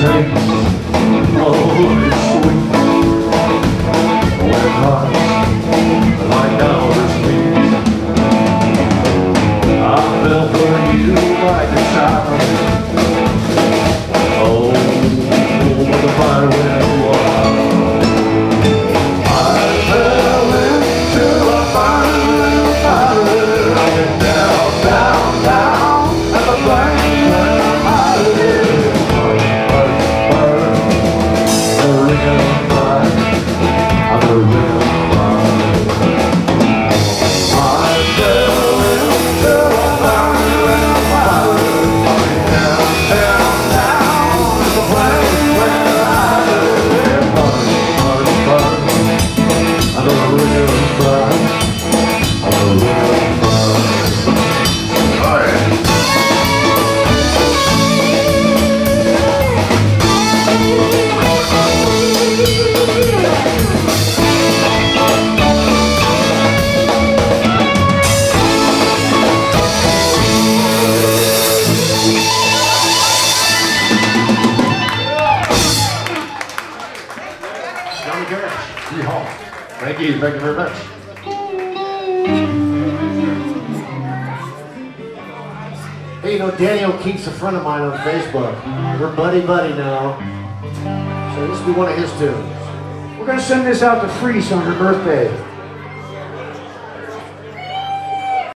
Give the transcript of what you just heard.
Thank you very much. Hey, you know, Danny O'Keefe's a friend of mine on Facebook. We're buddy-buddy now. So this will be one of his tunes. We're going to send this out to Freeze on her birthday.